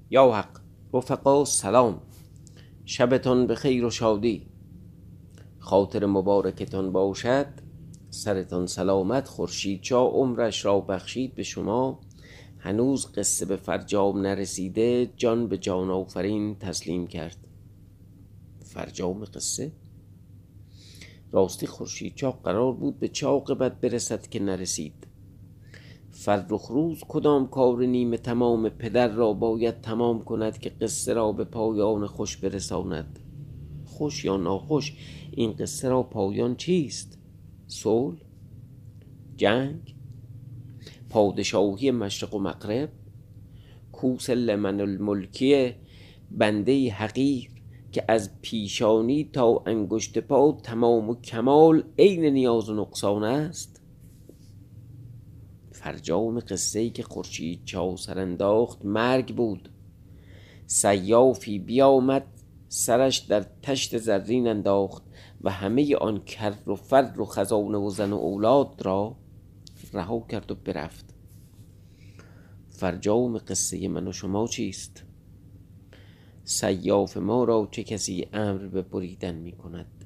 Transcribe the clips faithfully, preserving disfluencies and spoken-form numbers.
یا حق. رفقا سلام، شبتان به خیر و شادی، خاطر مبارکتان باشد، سرتان سلامت. خورشید چا عمرش را بخشید به شما، هنوز قصه به فرجام نرسیده، جان به جان آفرین تسلیم کرد. فرجام قصه؟ راستی خورشید چا قرار بود به چه عاقبت برسد که نرسید؟ فرخ روز کدام کار نیمه تمام پدر را باید تمام کند که قصه را به پایان خوش برساند؟ خوش یا ناخوش، این قصه را پایان چیست؟ صلح؟ جنگ؟ پادشاهی مشرق و مغرب؟ کوس لمن الملکی بنده حقیر که از پیشانی تا انگشت پا تمام و کمال عین نیاز و نقصان است؟ فرجام قصه‌ای که خورشید چا سر انداخت مرگ بود. سیافی بیامد سرش در تشت زرین انداخت و همه آن کر و فر و خزانه و زن و اولاد را رها کرد و برفت. فرجام قصه من و شما چیست؟ سیاف ما را چه کسی امر به بریدن می کند؟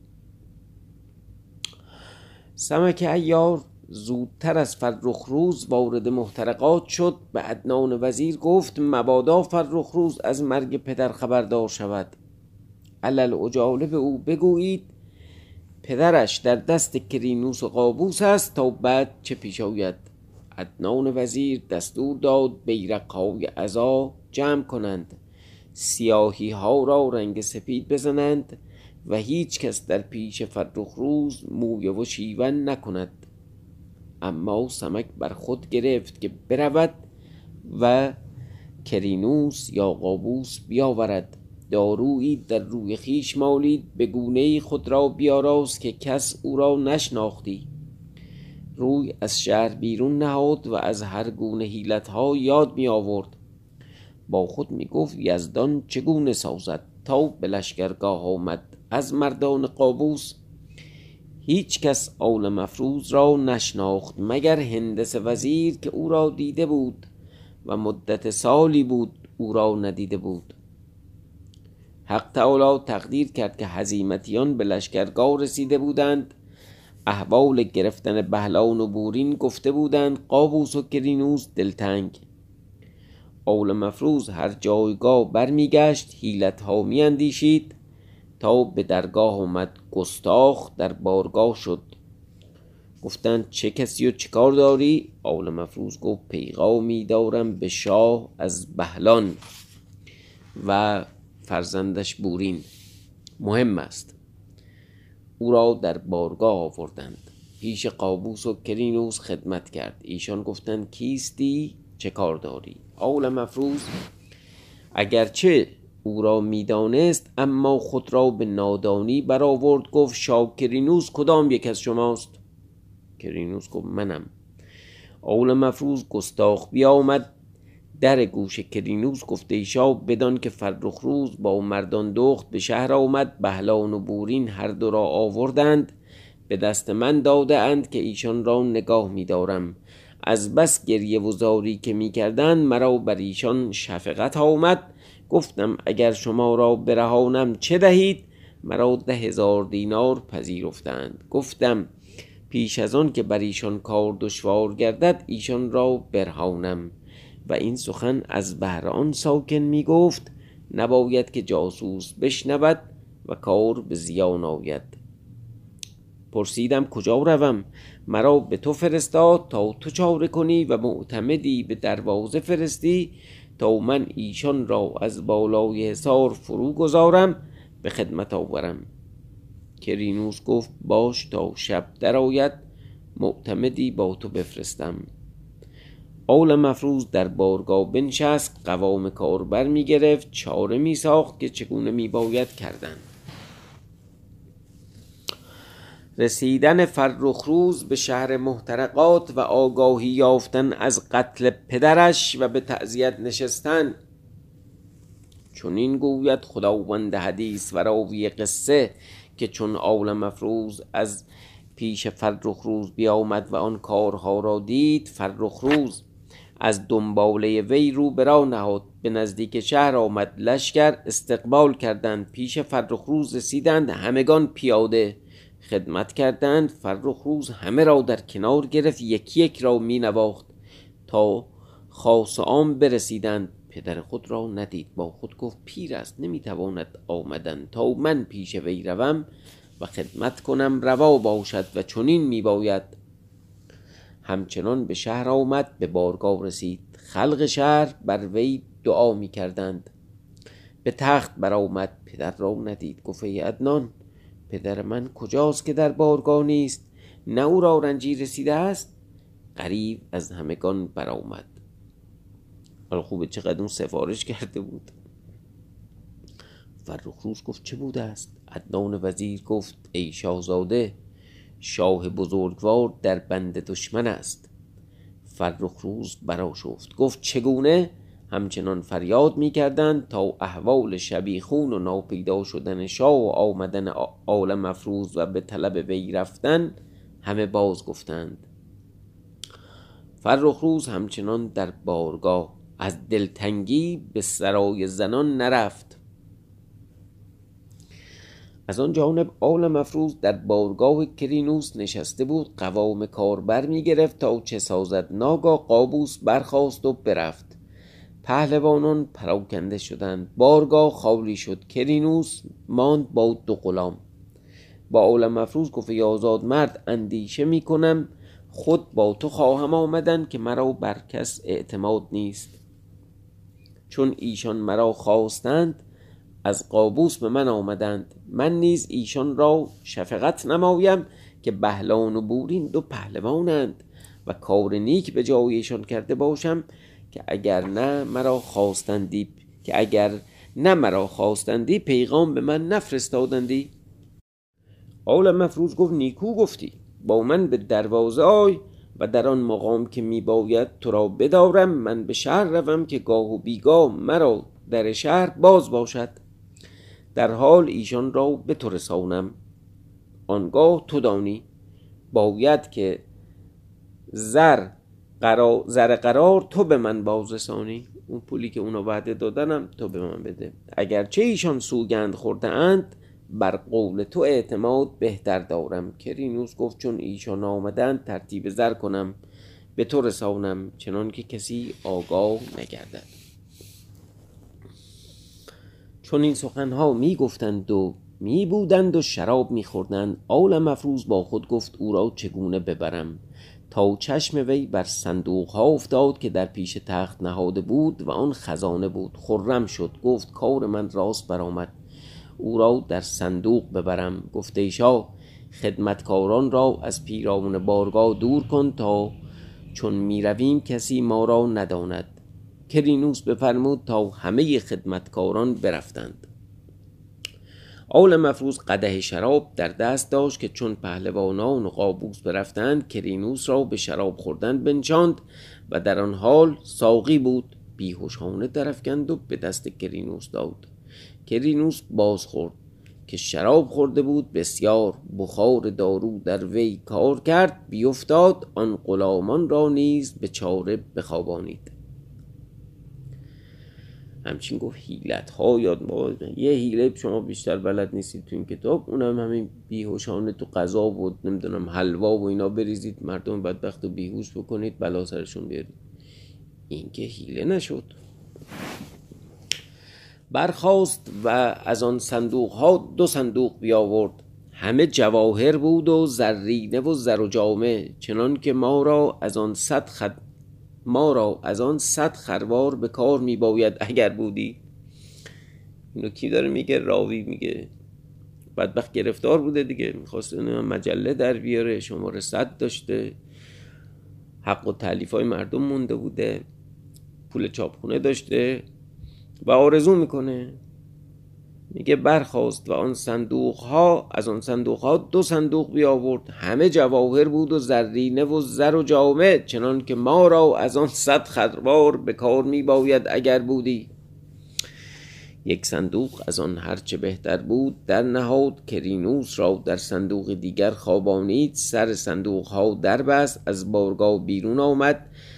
سمک عیار زودتر از فرخ روز وارد محترقات شد. به عدنان وزیر گفت مبادا فرخ روز از مرگ پدر خبردار شود. علل عجاله به او بگویید پدرش در دست کرینوس و قابوس است تا بعد چه پیش آید. عدنان وزیر دستور داد بیرق‌های عزا جمع کنند، سیاهی ها را رنگ سپید بزنند و هیچ کس در پیش فرخ روز مویه و شیون نکند. اما سمک بر خود گرفت که برود و کرینوس یا قابوس بیاورد. دارویی در روی خیش مالید، به گونه خود را بیاراست که کس او را نشناختی. روی از شهر بیرون نهاد و از هر گونه حیلت‌ها یاد می آورد. با خود می گفت یزدان چگونه سازد تا به لشکرگاه آمد. از مردان قابوس هیچ کس آل مفروز را نشناخت مگر هندس وزیر که او را دیده بود و مدت سالی بود او را ندیده بود. حق تعالی تقدیر کرد که هزیمتیان به لشکرگاه رسیده بودند. احوال گرفتن بهلان و بورین گفته بودند. قابوس و کرینوس دلتنگ. آل مفروز هر جایگاه برمیگشت، حیلت‌ها میاندیشید تا به درگاه آمد. گستاخ در بارگاه شد. گفتند چه کسی و چه کار داری؟ آل مفروز گفت پیغامی دارم به شاه از بهلان و فرزندش بورین، مهم است. او را در بارگاه آوردند. پیش قابوس و کرینوس خدمت کرد. ایشان گفتند کیستی؟ چه کار داری؟ آل مفروز اگرچه او را میدانست اما خود را به نادانی برآورد. گفت شاه کرینوس کدام یک از شماست؟ کرینوس گفت منم. آل مفروز گستاخ بیامد در گوش کرینوس گفت ای شاه بدان که فرخ روز با مردان دخت به شهر آمد. بهلان و بورین هر دو را آوردند، به دست من داده اند که ایشان را نگاه می‌دارم. از بس گریه و زاری که می‌کردند مرا بر ایشان شفقت آمد. گفتم اگر شما را برهانم چه دهید؟ مرا ده هزار دینار پذیرفتند. گفتم پیش از آن که بر ایشان کار دشوار گردد ایشان را برهانم. و این سخن از بهر آن ساکن می گفت نباید که جاسوس بشنود و کار به زیان آید. پرسیدم کجا روم؟ مرا به تو فرستاد تا تو چاره کنی و معتمدی به دروازه فرستی تا من ایشان را از بالای حصار فرو گذارم به خدمت آورم. کرینوس گفت باش تا شب در آید معتمدی با تو بفرستم. آل مفروز در بارگاه بنشست، قوام کار بر می گرفت، چاره می ساخت که چگونه می باید کردن. رسیدن فرخ روز به شهر محترقات و آگاهی یافتن از قتل پدرش و به تعزیت نشستن. چون این گوید خداوند حدیث و راوی قصه که چون آل مفروز از پیش فرخ روز بیامد و آن کارها را دید، فرخ روز از دنباله وی رو به راه نهاد. به نزدیک شهر آمد لشکر، استقبال کردند. پیش فرخروز رسیدند، همگان پیاده خدمت کردند. فرخروز همه را در کنار گرفت، یکی یک را می نواخت تا خاص عام برسیدند. پدر خود را ندید، با خود گفت پیر است، نمیتواند آمدن تا من پیش وی روم و خدمت کنم روا باشد و چنین میباید. همچنان به شهر آمد، به بارگاه رسید. خلق شهر بر وی دعا میکردند. به تخت برآمد، پدر را ندید. گفت ای عدنان، پدر من کجاست که در بارگاه نیست؟ نه او را رنجی رسیده است؟ غریو از همگان برآمد. حالا خوبه چقدر اون سفارش کرده بود. فرخروز گفت چه بوده است؟ عدنان وزیر گفت ای شاهزاده، شاه بزرگوار در بند دشمن است. فرخروز برآشفت، گفت چگونه؟ همچنان فریاد می‌کردند تا احوال شبیخون و ناپیدا شدن شاه و آمدن آل مفروز و به طلب وی رفتن همه باز گفتند. فرخروز همچنان در بارگاه از دلتنگی به سرای زنان نرفت. از آن جانب آل مفروز در بارگاه کرینوس نشسته بود، قوام کار بر می گرفت تا چه سازد. ناگاه قابوس برخاست و برفت. پهلوانان پراکنده شدند، بارگاه خالی شد. کرینوس ماند با دو غلام. با آل مفروز گفت ای آزاد مرد، اندیشه می کنم خود با تو خواهم آمدن که مرا بر کس اعتماد نیست. چون ایشان مرا خواستند از قابوس به من آمدند، من نیز ایشان را شفقت نمایم که بهلان و بورین دو پهلوانند و کار نیک به جایشان کرده باشم که اگر نه مرا خواستندی که اگر نه مرا خواستندی پیغام به من نفرستادندی. آل مفروز گفت نیکو گفتی، با من به دروازه آی و در آن مقام که می باید تو را بدارم. من به شهر روم که گاه و بیگاه مرا در شهر باز باشد، در حال ایشان را به تو رسانم. آنگاه تو دانی باید که زر قرار, زر قرار تو به من باز رسانی. اون پولی که اونا وعده دادنم تو به من بده. اگرچه ایشان سوگند خورده اند، بر قول تو اعتماد بهتر دارم. کرینوس گفت چون ایشان آمدند ترتیب زر کنم به تو رسانم، چنان که کسی آگاه نگردد. چون این سخنها می گفتند و می بودند و شراب می خوردند، آل مفروز با خود گفت او را چگونه ببرم، تا چشم وی بر صندوق ها افتاد که در پیش تخت نهاده بود و آن خزانه بود. خرم شد، گفت کار من راست برآمد، او را در صندوق ببرم. گفت ای شاه، خدمتکاران را از پیرامون بارگاه دور کن تا چون می رویم کسی ما را نداند. کرینوس بفرمود تا همه خدمتکاران برفتند. آل مفروز قدح شراب در دست داشت که چون پهلوانان و قابوس برفتند، کرینوس را به شراب خوردن بنشاند و در آن حال ساقی بود. بیهوشانه درافکند و به دست کرینوس داد. کرینوس باز خورد که شراب خورده بود بسیار. بخار دارو در وی کار کرد، بیفتاد. آن غلامان را نیز به چاره بخوابانید. همچین گفت حیلت ها یاد ما یه حیله شما بیشتر بلد نیستید تو این کتاب، اونم همین بیهوشانه تو غذا و نمیدونم حلوا و اینا بریزید، مردم بدبخت و بیهوش بکنید، بلا سرشون بیارید. این که حیله نشد. برخاست و از آن صندوق ها دو صندوق بیاورد، همه جواهر بود و زرینه و زر و جامه، چنان که ما را از آن صد خد ما را از آن صد خروار به کار می باید اگر بودی. اینو کی داره میگه؟ راوی میگه. بدبخت گرفتار بوده دیگه، میخواست مجله در بیاره، شماره صد داشته، حق و تألیف های مردم مونده بوده، پول چاپخونه داشته و آرزو میکنه. میگه برخاست و آن صندوق ها از آن صندوق ها دو صندوق بیاورد، همه جواهر بود و زرینه و زر و جامه، چنان که ما را از آن صد خروار به کار می باید اگر بودی. یک صندوق از آن هرچه بهتر بود در نهاد، کرینوس را در صندوق دیگر خوابانید، سر صندوق ها در بست، از بارگاه بیرون آمد،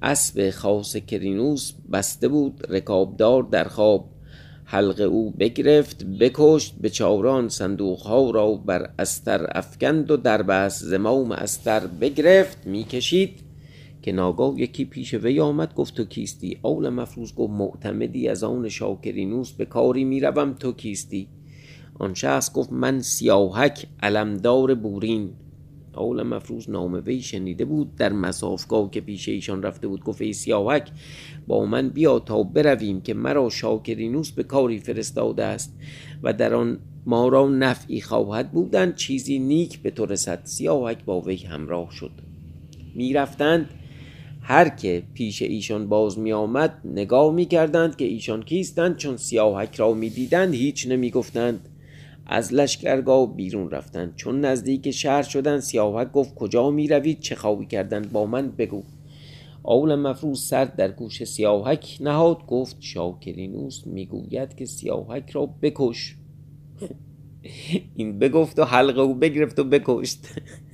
اسب خاص کرینوس بسته بود رکابدار در خواب. حلق او بگرفت بکشت، به چاران صندوق ها را بر استر افکند و در بست زمام استر بگرفت میکشید که ناگاه یکی پیش وی آمد گفت تو کیستی؟ اول مفروز گفت معتمدی از آن شاکرینوس، به کاری میروم تو کیستی؟ آن شخص گفت من سیاهک علمدار بورین. اول مفروز نام وی شنیده بود، در مصافگاه که پیش ایشان رفته بود گفت ای سیاهک با من بیا تا برویم که مرا شاکرینوس به کاری فرستاده است و در آن ما را نفعی خواهد بودن، چیزی نیک به تو رسد. سیاهک با وی همراه شد. می رفتند، هر که پیش ایشان باز می آمد نگاه می کردند که ایشان کیستند. چون سیاهک را می دیدند هیچ نمی گفتند. از لشکرگاه بیرون رفتند. چون نزدیک شهر شدند سیاهک گفت کجا می روید؟ چه خواهی کردند؟ با من بگو. اول مفروز سر در گوش سیاهک نهاد، گفت شاکرینوس می گوید که سیاهک را بکش. این بگفت و حلقه او بگرفت و بکشت.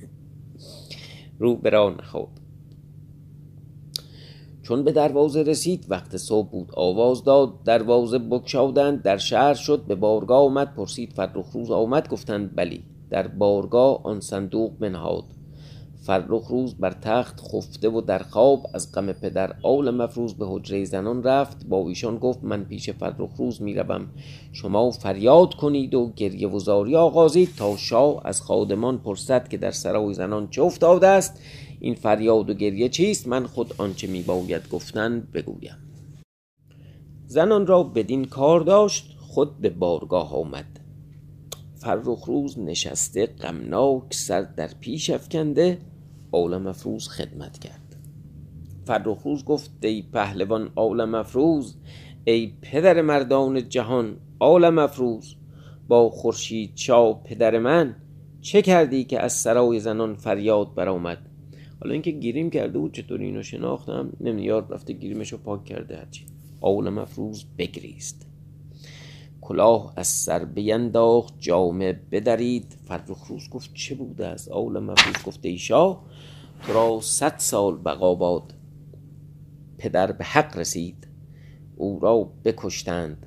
رو به راه نهاد. چون به دروازه رسید وقت صبح بود، آواز داد، دروازه بگشادند، در شهر شد. به بارگاه آمد، پرسید فرخروز آمد؟ گفتند بلی. در بارگاه آن صندوق بنهاد. فرخروز بر تخت خفته و در خواب از غم پدر. اول مفروز به حجره زنان رفت، با ایشان گفت من پیش فرخروز می روم، شما فریاد کنید و گریه و زاری آغازید تا شاه از خادمان پرسد که در سرای زنان چه افتاده است. این فریاد و گریه چیست؟ من خود آنچه می باید گفتن بگویم. زنان را بدین کار داشت، خود به بارگاه آمد. فرخروز نشسته غمناک سر در پیش افکنده. اول مفروز خدمت کرد. فرخروز گفت ای پهلوان اول مفروز، ای پدر مردان جهان اول مفروز، با خورشید شاه پدر من چه کردی که از سرای زنان فریاد برآمد؟ حالا اینکه گیریم کرده بود چطور اینو شناختم نمیاد، رفته گیریمشو پاک کرده. هرچی. اول مفروز بگریست، کلاه از سر بینداخت، جامه بدرید. فرخروز گفت چه بوده است؟ اول مفروز گفت ای شاه تو را صد سال بقا باد. پدر به حق رسید، او را بکشتند.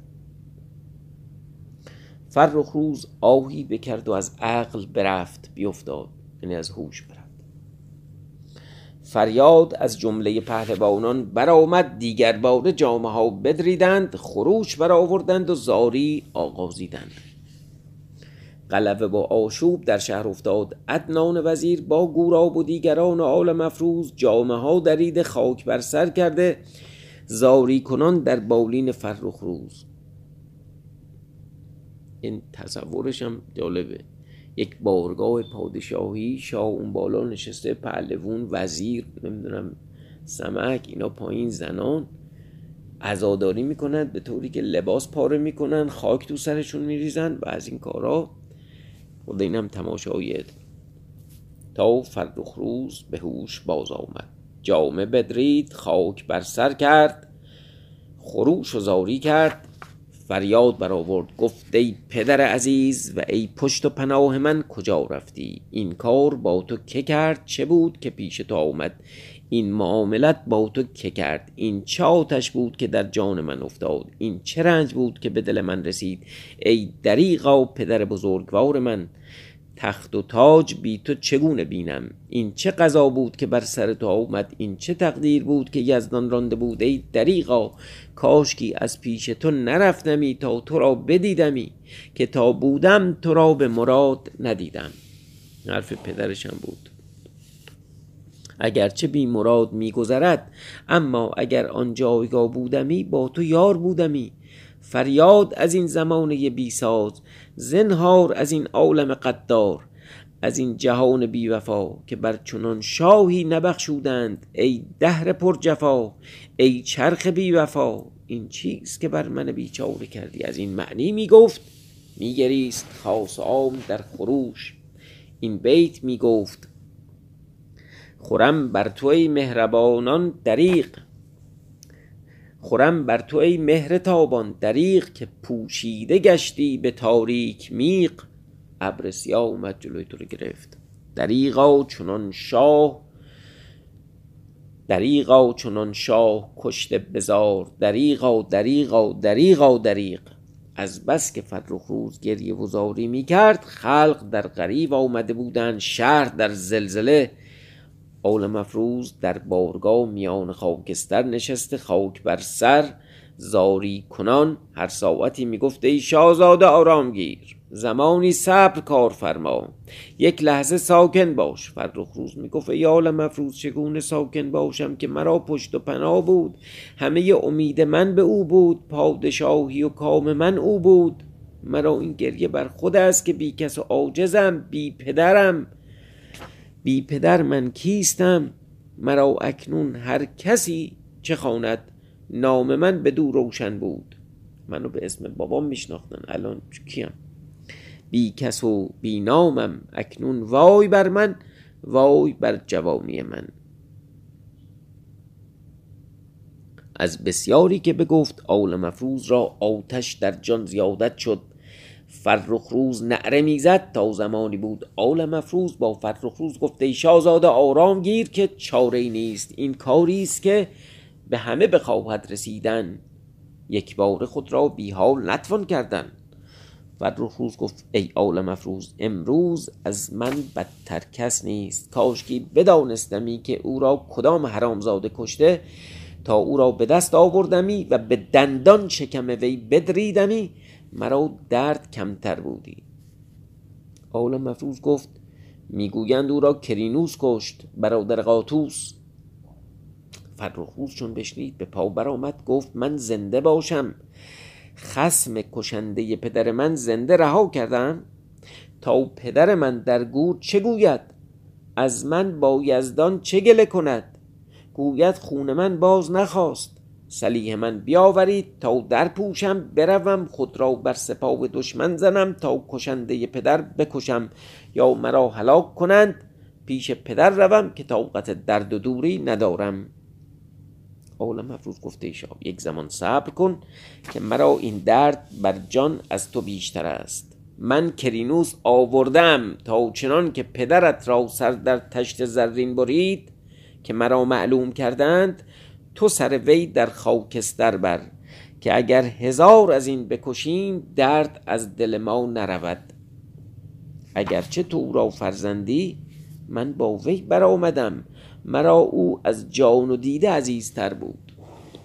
فرخروز آهی بکرد و از عقل برفت بیفتاد، یعنی از هوش برفت. فریاد از جمله پهلوانان برآمد، دیگر باره جامه ها بدریدند، خروش برآوردند و زاری آغازیدند. غلبه با آشوب در شهر افتاد. عدنان وزیر با گوراب و دیگران و آل مفروز جامه ها درید، خاک بر سر کرده، زاری کنان در بالین فرخروز. این تصورش هم جالبه، یک بارگاه پادشاهی، شاه اون بالا نشسته، پهلوان، وزیر، نمیدونم سمک، اینا پایین زنان عزاداری میکنن به طوری که لباس پاره میکنن، خاک تو سرشون میریزن و از این کارا. خود این هم تماشایید. تا فرخروز به هوش باز آمد، جامه بدرید، خاک بر سر کرد، خروش و زاری کرد، فریاد برآورد، گفت ای پدر عزیز و ای پشت و پناه من کجا رفتی؟ این کار با تو که کرد؟ چه بود که پیش تو آمد؟ این معاملت با تو که کرد؟ این چه آتش بود که در جان من افتاد؟ این چه رنج بود که به دل من رسید؟ ای دریغا پدر بزرگوار من، تخت و تاج بی تو چگونه بینم؟ این چه قضا بود که بر سر تو آمد؟ این چه تقدیر بود که یزدان رانده بود؟ ای دریغا کاشکی از پیش تو نرفتمی تا تو را بدیدمی، که تا بودم تو را به مراد ندیدم. حرف پدرشم بود. اگرچه بی مراد می گذرد، اما اگر آن جایگاه بودمی با تو یار بودمی. فریاد از این زمانه بی ساز، زنهار از این عالم قدار، از این جهان بی وفا که بر چنان شاهی نبخشودند. ای دهر پر جفا، ای چرخ بی وفا، این چیز که بر من بیچاره کردی؟ از این معنی می گفت، می گریست خاص عام در خروش. این بیت می گفت خورم بر تو ای مهربانان دریغ، خورم بر تو ای مهر تابان دریغ، که پوشیده گشتی به تاریک میغ. ابر سیاه اومد جلوی تو رو گرفت. دریغا چنان شاه دریغا چنان شاه کشته بزار، دریغا دریغا دریغا دریغ. از بس که فرخ روز گریه و زاری می کرد، خلق در غریو آمده بودند، شهر در زلزله. آل مفروز در بارگاه میان خاکستر نشسته، خاک بر سر زاری کنان هر ساعتی میگفت ای شاهزاده آرام گیر، زمانی صبر کار فرما، یک لحظه ساکن باش. فرخ روز میگفت ای آل مفروز چگونه ساکن باشم که مرا پشت و پناه بود، همه امید من به او بود، پادشاهی و کام من او بود. مرا این گریه بر خود است که بی کس و عاجزم، بی پدرم. بی پدر من کیستم؟ مرا اکنون هر کسی چه خواند، نام من بدو روشن بود. منو به اسم بابام میشناختن، الان کیم؟ بی کس و بی نامم اکنون، وای بر من وای بر جوانی من. از بسیاری که بگفت آل مفروز را آتش در جان زیادت شد. فرخ روز نعره میزد تا زمانی بود. آل مفروز با فرخ روز گفت ای شاهزاده آرام گیر که چاره نیست، این کاری است که به همه بخواهد رسیدن، یک بار خود را بی حال نتوان کردن. فرخ روز گفت ای آل مفروز امروز از من بدتر کس نیست، کاشکی بدانستمی که او را کدام حرامزاده کشته، تا او را به دست آوردمی و به دندان شکم وی بدریدمی، مرا درد کمتر بودی. آل مفروز گفت میگویند او را کرینوس کشت، برادر قاطوس. فرخ روز چون بشنید به پا برآمد، گفت من زنده باشم، خصم کشنده پدر من زنده رها کردم، تا پدر من در گور چه گوید، از من با یزدان چه گله کند، گوید خون من باز نخواست، سلیح من بیاورید تا در پوشم، بروم خود را بر سپاه دشمن زنم، تا کشنده پدر بکشم یا مرا هلاک کنند، پیش پدر روم که طاقت درد و دوری ندارم. آل مفروز گفته ای شاه یک زمان صبر کن که مرا این درد بر جان از تو بیشتر است. من کرینوس آوردم تا چنان که پدرت را سر در تشت زرین برید که مرا معلوم کردند، تو سر وی در خاکستر بر، که اگر هزار از این بکشیم درد از دل ما نرود. اگرچه تو را فرزندی من با وی برآمدم، مرا او از جان و دیده عزیزتر بود.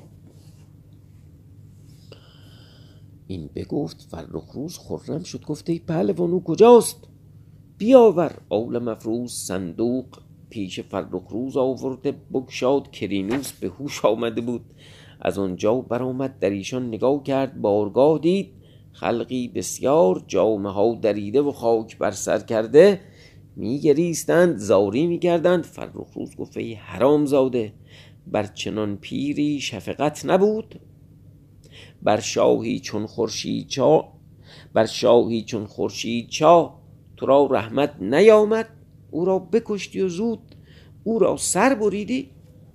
این بگفت فرخ روز خرم شد، گفت ای پهلوان او کجاست؟ بیاور. آل مفروز صندوق پیش فرخ روز آورده بگشاد، کرینوس به هوش آمده بود. از آنجا برآمد در ایشان نگاه کرد، بارگاه دید خلقی بسیار، جامه ها دریده و خاک بر سر کرده می گریستند، زاری می کردند. فرخ روز گفت ای حرام زاده، بر چنان پیری شفقت نبود؟ بر شاهی چون خورشید چا بر شاهی چون خورشید چا تو را رحمت نیامد؟ او را بکشتی و زود او را سر بریدی.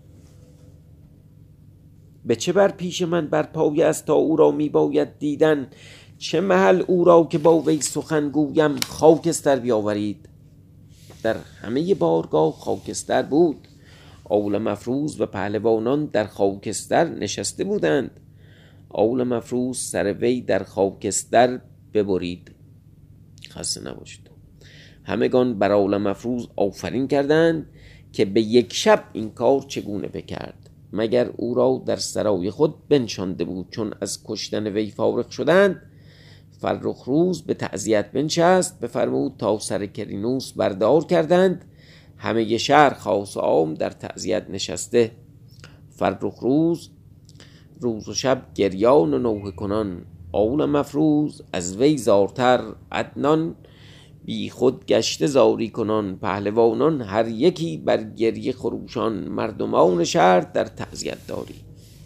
به چه بر پیش من بر پای است تا او را می باید دیدن، چه محل او را که با وی سخن گویم خاکستر بیاورید. در همه بارگاه خاکستر بود. آل مفروز و پهلوانان در خاکستر نشسته بودند. آل مفروز سر وی در خاکستر ببرید. خسته نباشید. همگان بر آل مفروز آفرین کردند که به یک شب این کار چگونه بکرد، مگر او را در سرای خود بنشانده بود. چون از کشتن وی فارغ شدند، فرخ روز به تعزیت بنشست، بفرمود تا سر کرینوس بردار کردند. همه شهر خاص و عام در تعزیت نشسته. فرخ روز روز و شب گریان و نوحه کنان، آل مفروز از وی زارتر، عدنان بی خود گشته زاری کنان، پهلوانان هر یکی بر گریه خروشان، مردمان شهر در تعزیت داری.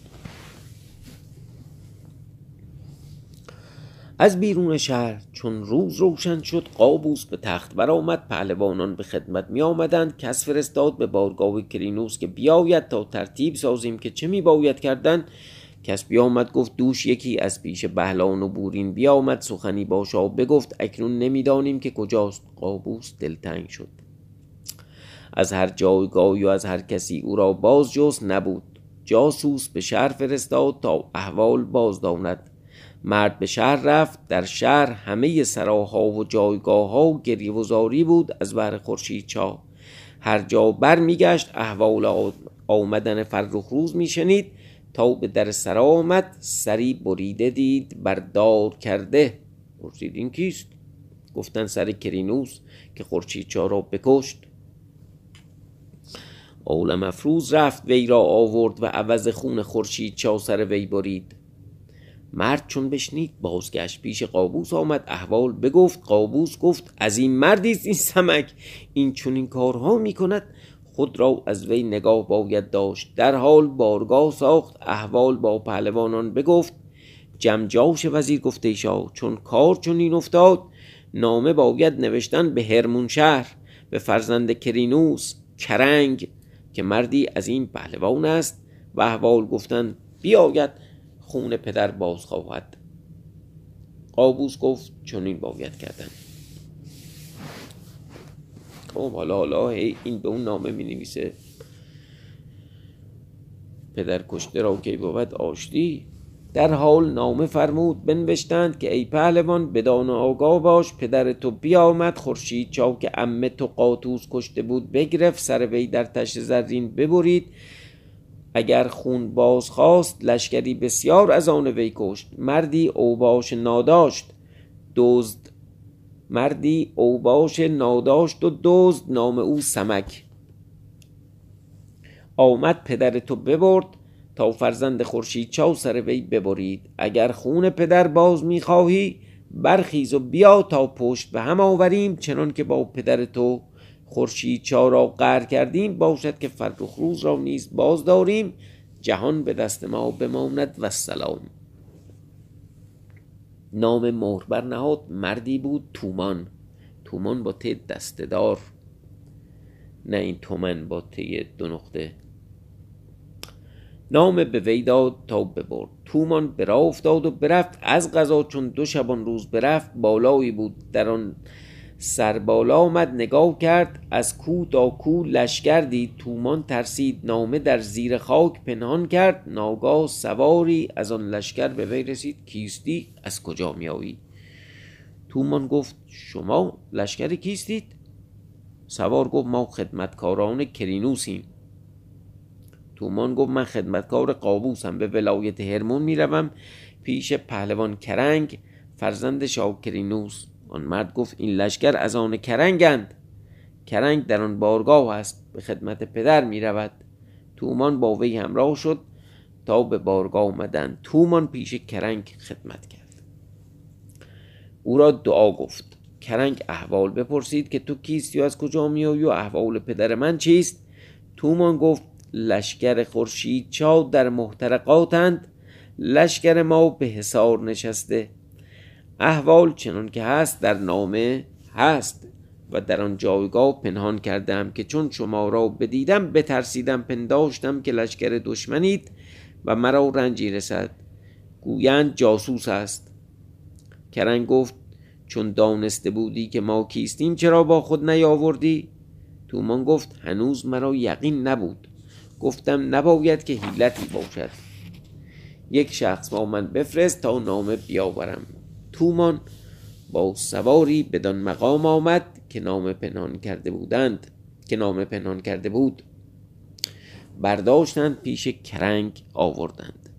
از بیرون شهر چون روز روشن شد، قابوس به تخت برآمد. پهلوانان به خدمت می آمدند. کس فرستاد به بارگاه کرینوس که بیاید تا ترتیب سازیم که چه می باید کردن. کس بیامد گفت دوش یکی از پیش بهلان و بورین بیامد، سخنی با شاه بگفت، اکنون نمیدانیم که کجاست. قابوس دلتنگ شد. از هر جایگاه و از هر کسی او را باز جست نبود. جاسوس به شهر فرستاد تا احوال باز داند. مرد به شهر رفت. در شهر همه سراها و جایگاه ها گریه و زاری بود از بهر خورشید چا. هر جا بر میگشت احوال آمدن فرخ روز میشنید. تا به در سرا آمد سری بریده دید بردار کرده. پرسید این کیست؟ گفتن سر کرینوس که خورشید چا را بکشت. عالم افروز رفت وی را آورد و عوض خون خورشید چا سر وی برید. مرد چون بشنید بازگشت پیش قابوس آمد احوال بگفت. قابوس گفت از این مردی است این سمک، این چون این کارها می کند. خود را از وی نگاه باید داشت. در حال بارگاه ساخت احوال با پهلوانان بگفت. جمجاش وزیر گفته شاه چون کار چون این افتاد نامه باید نوشتن به هرمون شهر به فرزند کرینوس کرنگ که مردی از این پهلوان است و احوال گفتن بیاید خون پدر باز خواهد. قابوس گفت چون این باید کردن. خب حالا حالا این به اون نامه می نویسه پدر کشته را که بود آشتی. در حال نامه فرمود بنوشتند که ای پهلوان بدان آگاه باش پدر تو بیامد خورشید چا که عمه تو قاطوس کشته بود بگرفت سر وی در تشت زرین ببرید. اگر خون باز خواست لشکری بسیار از آن وی کشت. مردی اوباش ناداشت دزد مردی اوباش ناداشت و دزد نام او سمک. آمد پدر تو ببرد تا فرزند خورشید چا سر وی ببرید. اگر خون پدر باز میخواهی برخیز و بیا تا پشت به هم آوریم چنان که با پدر تو خورشید چا را قهر کردیم باشد که فرخ روز را نیز باز داریم جهان به دست ما بماند و سلام. نام مهر برنهاد مردی بود تومان. تومان با ت دسته‌دار نه این تومن با ت دو نقطه. نام به وی داد تا ببرد. تومان براه افتاد و برفت. از قضا چون دو شبان روز برفت بالایی بود در آن سر بالا آمد نگاه کرد از کو تا کو لشکر دید. تومان ترسید نامه در زیر خاک پنهان کرد. ناگاه سواری از آن لشکر به وی رسید. کیستی از کجا میآیی؟ تومان گفت شما لشکر کیستید؟ سوار گفت ما خدمتکاران کرینوسیم. تومان گفت من خدمتکار قابوسم به ولایت هرمون میروم پیش پهلوان کرنگ فرزند شاه کرینوس. آن مرد گفت این لشکر از آن کرنگند. کرنگ در آن بارگاه است به خدمت پدر می رود. تومان با وی همراه شد تا به بارگاه آمدند. تومان پیش کرنگ خدمت کرد. او را دعا گفت. کرنگ احوال بپرسید که تو کیستی و از کجا می آیی و احوال پدر من چیست؟ تومان گفت لشکر خورشید چا در محترقاتند. لشکر ما به حصار نشسته. احوال چنان که هست در نامه هست و در آن جایگاه پنهان کردم که چون شما را بدیدم بترسیدم پنداشتم که لشکر دشمنید و مرا رنجی رسد. گویند جاسوس است. کرنگ گفت چون دانسته بودی که ما کیستیم چرا با خود نیاوردی؟ تومان گفت هنوز مرا یقین نبود. گفتم نباید که حیلتی باشد. یک شخص با من بفرست تا نامه بیاورم. تومان با سواری بدان مقام آمد که نامه پنهان کرده بودند که نامه پنهان کرده بود. برداشتند پیش کرنگ آوردند.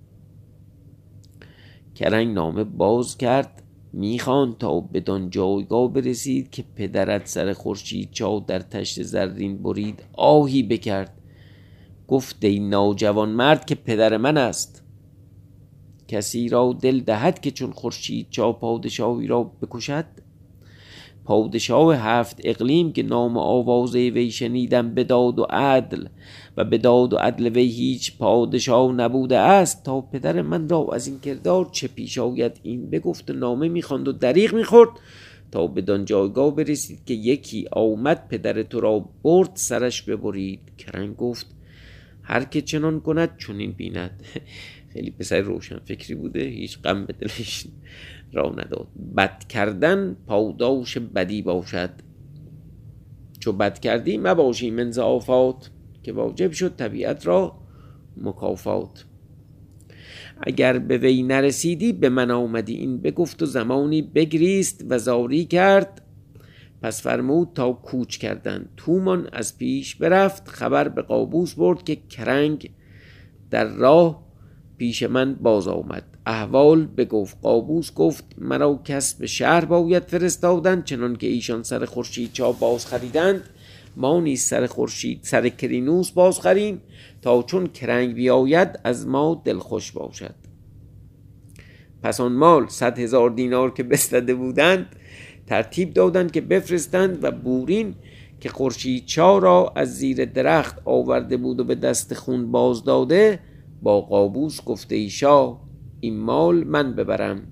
کرنگ نامه باز کرد میخواند تا بدان جایگاه برسید که پدرت سر خورشید چا در تشت زرین برید. آهی بکرد گفت ای ناجوان مرد که پدر من است. کسی را دل دهد که چون خورشید چا پادشاهی را بکشد؟ پادشاه هفت اقلیم که نام آواز وی شنیدم به داد و عدل و به داد و عدل وی هیچ پادشاه نبوده است. تا پدر من را از این کردار چه پیش آید این بگفت و نامه میخواند و دریغ میخورد تا بدان جایگاه برسید که یکی آمد پدر تو را برد سرش ببرید. کرنگ گفت هر که چنان کند چنین بیند. خیلی پسر روشن فکری بوده هیچ غم به دلش را نداد. بد کردن پاداش بدی باشد چو بد کردی مباشی من ز آفات، که واجب شد طبیعت را مکافات. اگر به وی نرسیدی به من آمدی، این بگفت و زمانی بگریست و زاری کرد. پس فرمود تا کوچ کردند. تومان از پیش برفت، خبر به قابوس برد که کرنگ در راه پیش من باز آمد. احوال بگفت. قابوس گفت مرا کس به شهر باید فرستادن، چنان که ایشان سر خورشید چا باز خریدند، ما نیز سر خورشید سر کرینوس باز خریم، تا چون کرنگ بیاید از ما دلخوش باشد. پس آن مال صد هزار دینار که بستده بودند ترتیب دادند که بفرستند و بورین که خورشید چا را از زیر درخت آورده بود و به دست خون باز داده، با قابوس گفته ای شاه این مال من ببرم.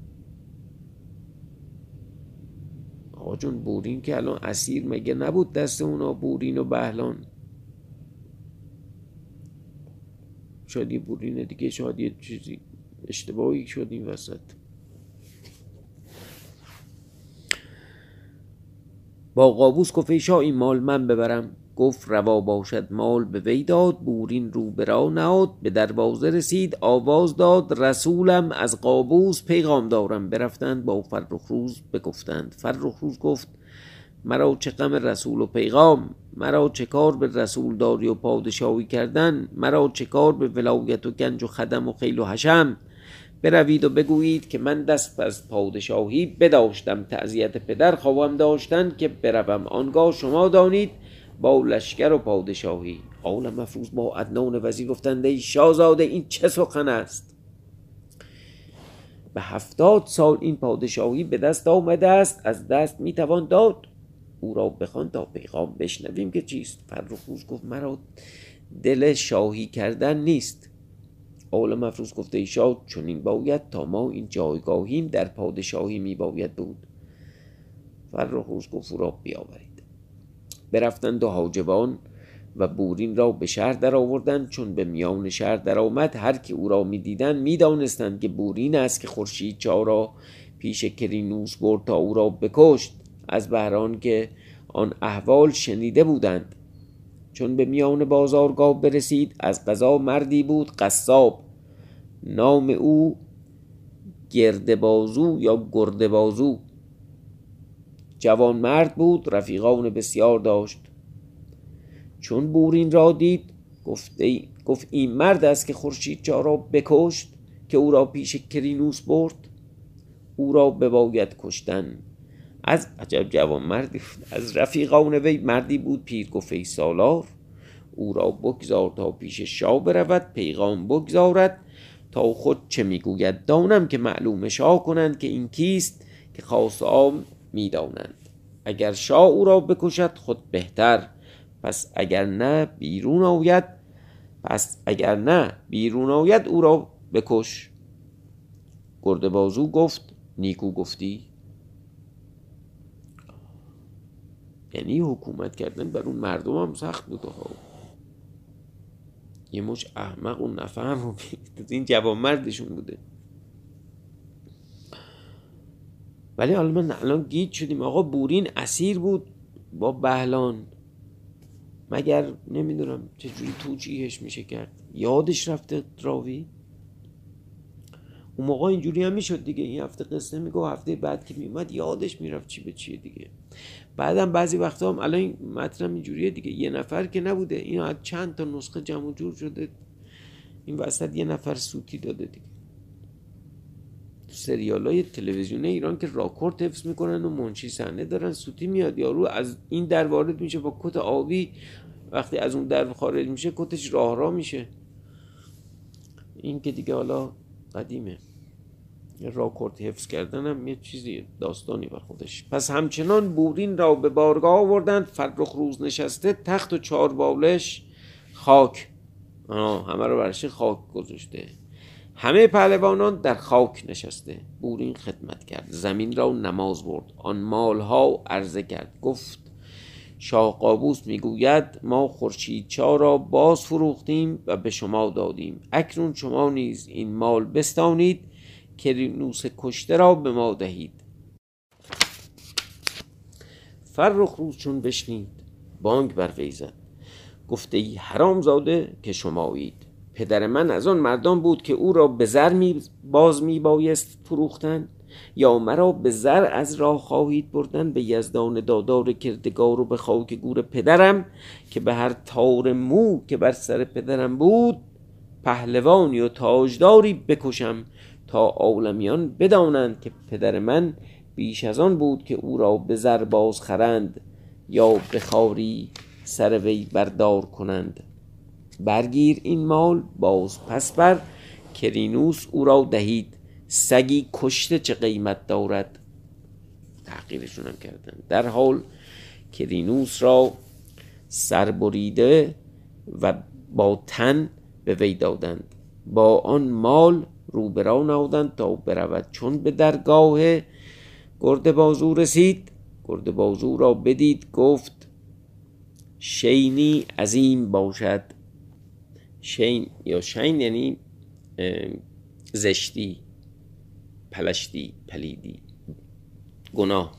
آقا جون بورین که الان اسیر مگه نبود دست اونا، بورین و بهلان؟ شاید یه بورین دیگه، شاید یه چیزی اشتباهی شد این وسط. با قابوس گفت ای شاه این مال من ببرم. گفت روا باشد. مال به وی داد. بورین رو به راه نهاد. به دروازه رسید آواز داد رسولم از قابوس پیغام دارم. برفتند با فرخ روز بگفتند. فرخ روز گفت مرا چه غم رسول و پیغام، مرا چه کار به رسول داری و پادشاهی کردن، مرا چه کار به ولایت و گنج و خدم و خیل و حشم. بروید و بگویید که من دست از پادشاهی بداشتم، تعزیت پدر خواهم داشتن که بروم، آنگاه شما دانید با لشکر و پادشاهی. آل مفروض با عدنان وزیر گفتند ای شاهزاده این چه سخن است؟ به هفتاد سال این پادشاهی به دست آمده است، از دست میتوان داد؟ او را بخوان تا پیغام بشنویم که چیست. فرخ روز گفت مرا دل شاهی کردن نیست. آل مفروض گفته ای شاه چنین باید، تا ما این جایگاهیم در پادشاهی می باید بود. فرخ روز گفت او را بیاورید. برفتند و حاجبان و بورین را به شهر در آوردند. چون به میان شهر در آمد هر که او را می دیدند می دانستند که بورین است که خورشید چا را پیش کرینوس برد تا او را بکشت، از بهران که آن احوال شنیده بودند. چون به میان بازارگاه برسید از قضا مردی بود قصاب، نام او گردبازو یا گردبازو، جوان مرد بود، رفیقان بسیار داشت. چون بورین را دید گفت, گفت این مرد است که خورشید چا را بکشت که او را پیش کرینوس برد، او را بباید کشتن. از عجب جوان مردی بود. از رفیقان وی مردی بود پیر. گفت ای سالار او را بگذار تا پیش شاه برود، پیغام بگذارد تا خود چه میگوید. دانم که معلوم شاه کنند که این کیست که خاص عام میدانند. اگر شاه او را بکشد خود بهتر، پس اگر نه بیرون آید پس اگر نه بیرون آید او را بکش. گردبازو گفت نیکو گفتی. یعنی حکومت کردن بر اون مردم هم سخت بود. یه مش احمق و نفهم و این جوان مردشون بوده. ولی حالا من الان گیج شدیم. آقا بورین اسیر بود با بهلان، مگر نمیدونم چجوری توجیهش میشه کرد؟ یادش رفته راوی؟ اون موقع اینجوری هم میشد دیگه. این هفته قصه میگو، هفته بعد که میومد یادش میرفت چی به چیه دیگه. بعدم بعضی وقتا هم الان این متن اینجوریه دیگه، یه نفر که نبوده، اینا از چند تا نسخه جمع جور شده، این وسط یه نفر سوتی داده دیگه. تو سریالای تلویزیونی ایران که راکورد حفظ میکنن و منشی صحنه دارن، سوتی میاد، یارو از این در وارد میشه با کت آبی، وقتی از اون در خارج میشه کتش راه راه میشه. این که دیگه حالا قدیمه. راکورد حفظ کردن هم یه چیزی داستانی بر خودش. پس همچنان بورین را به بارگاه آوردند. فرخ روز نشسته، تخت و چهار بالش خاک، آه همه رو برش خاک گذاشته، همه پهلوانان در خاک نشسته. بورین خدمت کرد، زمین را نماز برد، آن مالها عرضه کرد. گفت شاه قابوس میگوید ما خورشید چا را باز فروختیم و به شما دادیم، اکنون شما نیز این مال بستانید، کرینوس کشته را به ما دهید. فرخ روز چون بشنید بانگ بر وی زد. گفت ای حرامزاده که شمایید، پدر من از آن مردان بود که او را به زر می باز می بایست فروختن، یا مرا به زر از راه خواهید بردن؟ به یزدان دادار کردگار و به خاک گور پدرم که به هر تار مو که بر سر پدرم بود پهلوانی و تاجداری بکشم تا عالمیان بدانند که پدر من بیش از آن بود که او را به زر باز خرند یا به خواری سر وی بردار کنند. برگیر این مال باز پس بر کرینوس او را دهید، سگی کشته چه قیمت دارد. تحقیرشون هم کردن. در حال کرینوس را سر بریده و با تن به وی دادند. با آن مال رو برا نهادند تا برود. چون به درگاه گرد بازو رسید، گرد بازو را بدید، گفت شینی عظیم باشد. شین یا شین یعنی زشتی، پلشتی، پلیدی، گناه.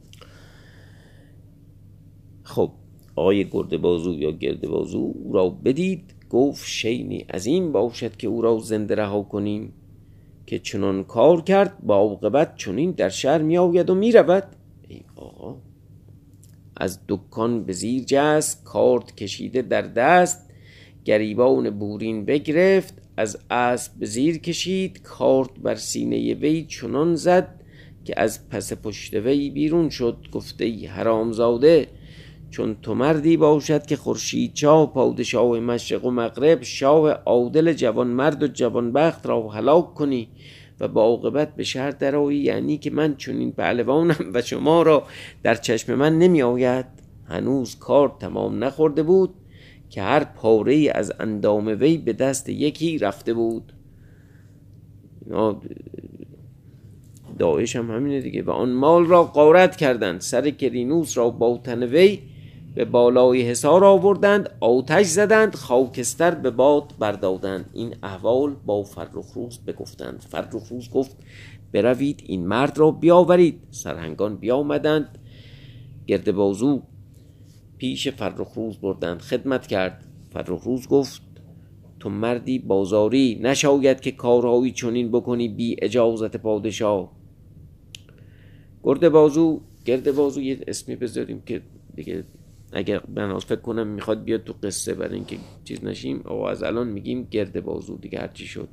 خب آقای گرد بازو یا گرد بازو او را بدید، گفت شینی عظیم باشد که او را زنده رها کنیم که چنان کار کرد با عاقبت چنین در شهر می آید و می رود. ای آقا، از دکان به زیر جست، کارت کشیده در دست، گریبان بورین بگرفت، از اسب به زیر کشید، کارت بر سینه وی چنان زد که از پس پشت وی بیرون شد. گفته ای حرامزاده، چون تو مردی باشد که خورشید چاه پادشاه مشرق و مغرب شاه عادل جوان مرد و جوان بخت را هلاک کنی و با عاقبت به شهر درآیی، یعنی که من چنین پهلوانم و شما را در چشم من نمی آید. هنوز کار تمام نخورده بود که هر پاره از اندام وی به دست یکی رفته بود. اینا داعش هم همینه دیگه. و آن مال را غارت کردند، سر کرینوس را با تن وی به بالای حصار آوردند، آتش زدند، خاکستر به باد بردادند. این احوال با فرخروز بگفتند. فرخروز گفت بروید این مرد را بیاورید. سرهنگان بیامدند، گرد بازو پیش فرخروز بردند، خدمت کرد. فرخروز گفت تو مردی بازاری، نشاید که کارهایی چنین بکنی بی اجازت پادشاه. گرد بازو گرد بازو یه اسمی بذاریم که دیگه اگر بناس فکر کنم میخواد بیاد تو قصه، برای اینکه چیز نشیم آقا از الان میگیم گرد بازو دیگه هرچی شد.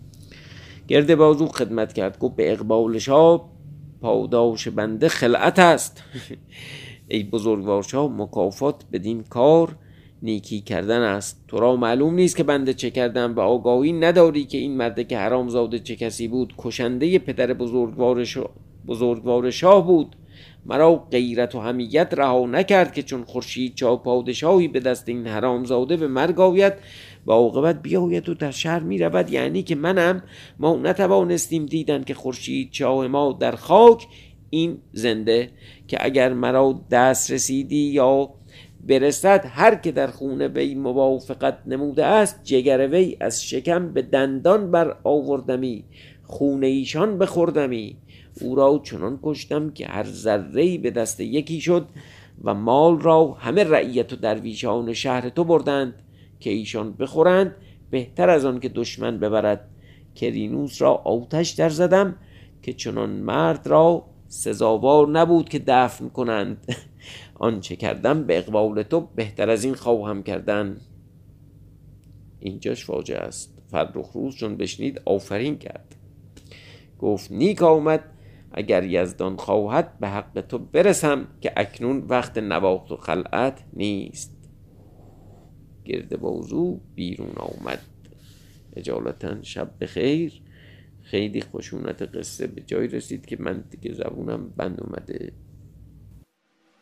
گرد بازو خدمت کرد، گفت به اقبال شاه پاداش بنده خلعت است. ای بزرگوار شاه، مکافات بدین کار نیکی کردن است. تو را معلوم نیست که بنده چه کردم و آگاهی نداری که این مرد که حرامزاده چه کسی بود؟ کشنده پدر بزرگوار شاه بزرگوار شاه بود. مرا غیرت و حمیت رها نکرد که چون خورشید چاه پادشاهی به دست این حرامزاده به مرگ آید و عاقبت بیاید و در شهر می رود، یعنی که منم ما نتوانستیم دیدن که خورشید چاه ما در خاک، این زنده، که اگر مرا دست رسیدی یا برسد هر که در خونه وی موافقت نموده است، جگر وی از شکم به دندان بر آوردمی، خون ایشان بخوردمی. او را چنان کشتم که هر ذره‌ای به دست یکی شد و مال را همه رعیت و درویشان شهر تو بردند که ایشان بخورند، بهتر از آن که دشمن ببرد. کرینوس را آتش در زدم که چنان مرد را سزاوار نبود که دفن کنند. آنچه کردم به اقبال تو بهتر از این خواهم کردن. اینجاش فاجعه است. فرخروز چون بشنید آفرین کرد، گفت نیک آمد، اگر یزدان خواهد به حق تو برسم که اکنون وقت نواخت و خلعت نیست. گرد بازو بیرون آمد. اجالتا شب بخیر. خیلی خشونت قصه به جای رسید که من دیگه زبونم بند اومده.